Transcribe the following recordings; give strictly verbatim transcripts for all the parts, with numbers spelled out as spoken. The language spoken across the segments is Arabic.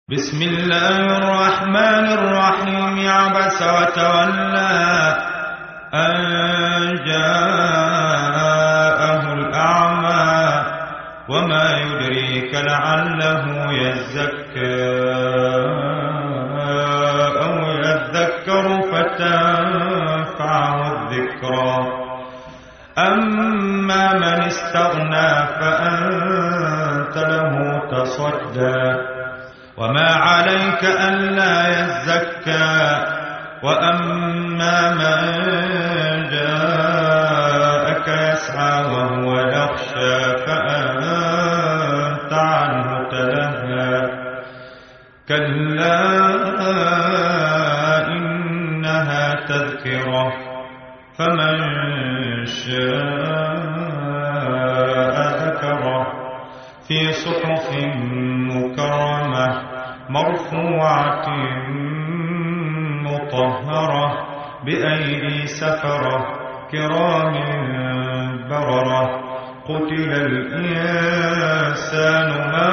بسم الله الرحمن الرحيم عبس وتولى أن جاءه الأعمى وما يدريك لعله يزكى أو يذكر فتنفعه الذكرى أما من استغنى فأنت له تصدى وما عليك ألا يزكى وأما من جاءك يسعى وهو يخشى فأنت عنه تلهى كلا إنها تذكرة فمن شاء ذكره في صحف مكرمة مرفوعة مطهرة بأيدي سفرة كرام بررة قتل الإنسان ما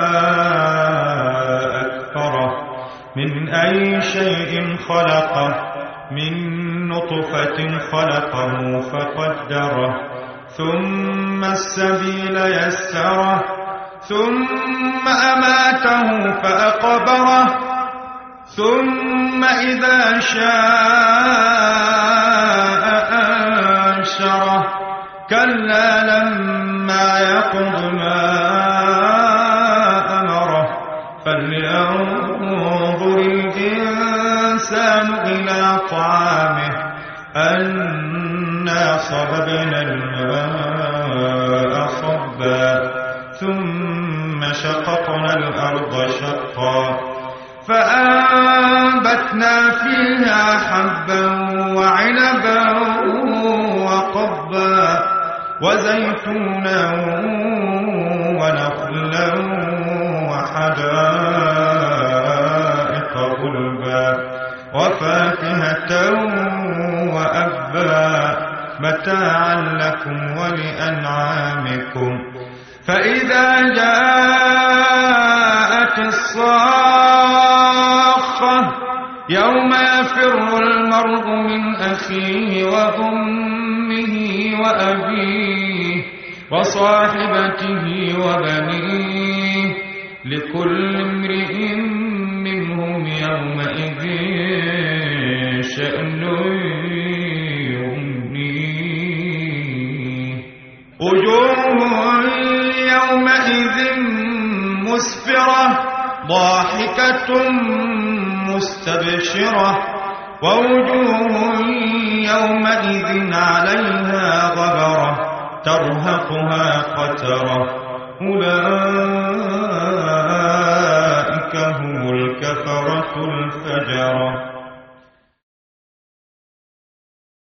أكفره من أي شيء خلقه من نطفة خلقه فقدره ثم السبيل يسره ثم أماته فأقبره ثم إذا شاء أنشره كلا لما يقض ما أمره فلينظر الإنسان إلى طعامه أنا صببنا الماء صبا ثم شققنا الأرض شقا فأنبتنا فيها حبا وعنبا وقبا وزيتونا ونخلا وحدائق غلبا وفاكهة وأبا متاعا لكم ولأنعامكم فإذا جاءت الصاخة يوم يفر المرء من أخيه وأمه وأبيه وصاحبته وبنيه لكل امرئ منهم يومئذ شأن يغنيه وجوه يومئذ مسفرة ضاحكة مستبشرة ووجوه يومئذ عليها غبرة ترهقها قترة أولئك